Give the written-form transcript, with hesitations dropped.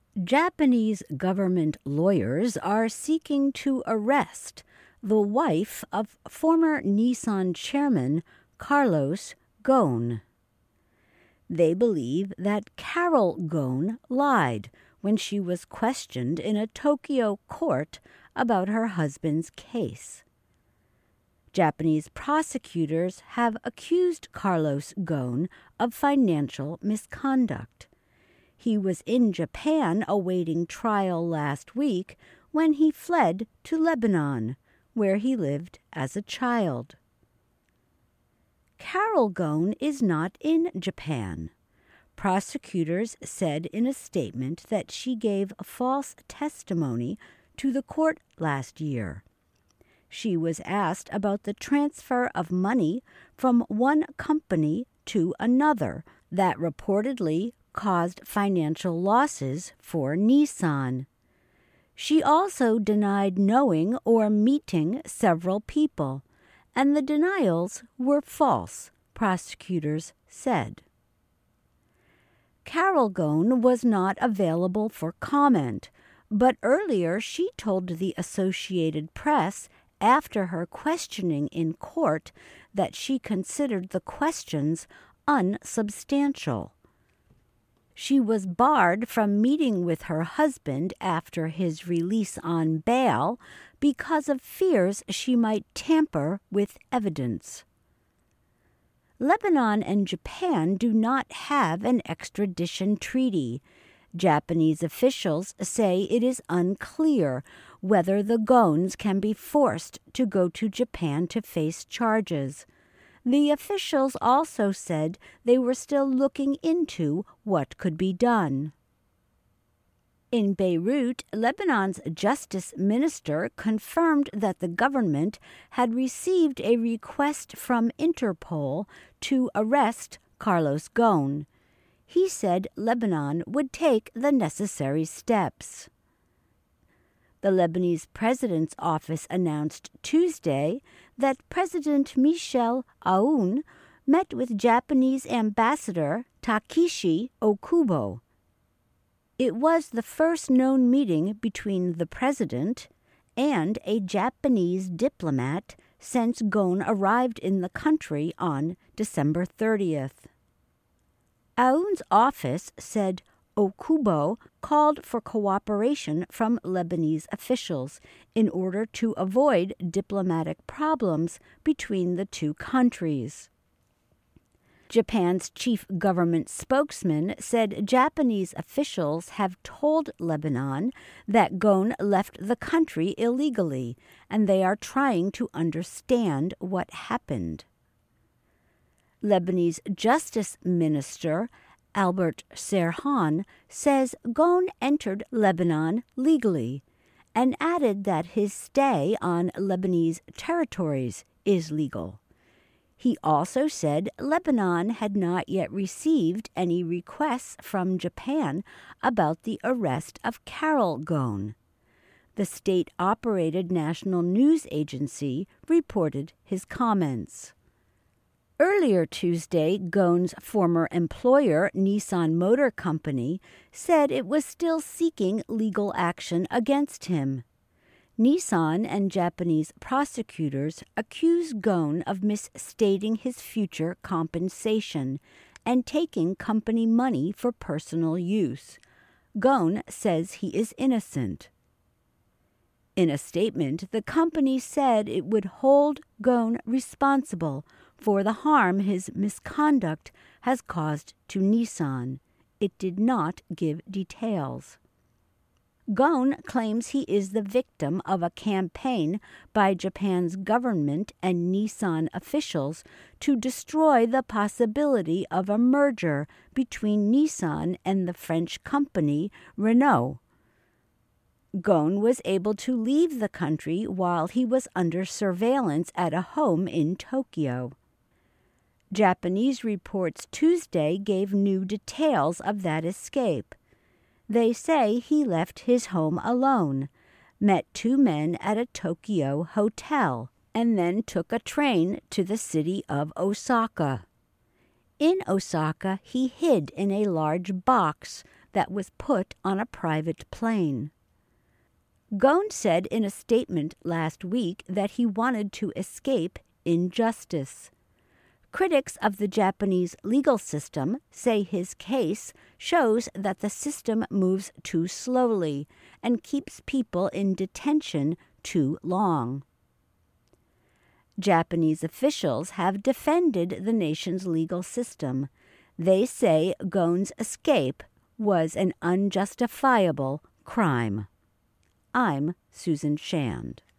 Japanese government lawyers are seeking to arrest the wife of former Nissan chairman Carlos Ghosn. They believe that Carol Ghosn lied when she was questioned in a Tokyo court about her husband's case. Japanese prosecutors have accused Carlos Ghosn of financial misconduct. He was in Japan awaiting trial last week when he fled to Lebanon, where he lived as a child. Carol Ghosn is not in Japan. Prosecutors said in a statement that she gave false testimony to the court last year. She was asked about the transfer of money from one company to another that reportedly caused financial losses for Nissan. She also denied knowing or meeting several people, and the denials were false, prosecutors said. Carol Ghosn was not available for comment, but earlier she told the Associated Press after her questioning in court that she considered the questions unsubstantial. She was barred from meeting with her husband after his release on bail because of fears she might tamper with evidence. Lebanon and Japan do not have an extradition treaty. Japanese officials say it is unclear whether the Ghosns can be forced to go to Japan to face charges. The officials also said they were still looking into what could be done. In Beirut, Lebanon's justice minister confirmed that the government had received a request from Interpol to arrest Carlos Ghosn. He said Lebanon would take the necessary steps. The Lebanese president's office announced Tuesday that President Michel Aoun met with Japanese Ambassador Takeshi Okubo. It was the first known meeting between the president and a Japanese diplomat since Ghosn arrived in the country on December 30th. Aoun's office said Okubo called for cooperation from Lebanese officials in order to avoid diplomatic problems between the two countries. Japan's chief government spokesman said Japanese officials have told Lebanon that Ghosn left the country illegally, and they are trying to understand what happened. Lebanese Justice Minister Albert Serhan says Ghosn entered Lebanon legally and added that his stay on Lebanese territories is legal. He also said Lebanon had not yet received any requests from Japan about the arrest of Carol Ghosn. The state-operated national news agency reported his comments. Earlier Tuesday, Ghosn's former employer, Nissan Motor Company, said it was still seeking legal action against him. Nissan and Japanese prosecutors accuse Ghosn of misstating his future compensation and taking company money for personal use. Ghosn says he is innocent. In a statement, the company said it would hold Ghosn responsible for the harm his misconduct has caused to Nissan. It did not give details. Ghosn claims he is the victim of a campaign by Japan's government and Nissan officials to destroy the possibility of a merger between Nissan and the French company Renault. Ghosn was able to leave the country while he was under surveillance at a home in Tokyo. Japanese reports Tuesday gave new details of that escape. They say he left his home alone, met two men at a Tokyo hotel, and then took a train to the city of Osaka. In Osaka, he hid in a large box that was put on a private plane. Ghosn said in a statement last week that he wanted to escape injustice. Critics of the Japanese legal system say his case shows that the system moves too slowly and keeps people in detention too long. Japanese officials have defended the nation's legal system. They say Ghosn's escape was an unjustifiable crime. I'm Susan Shand.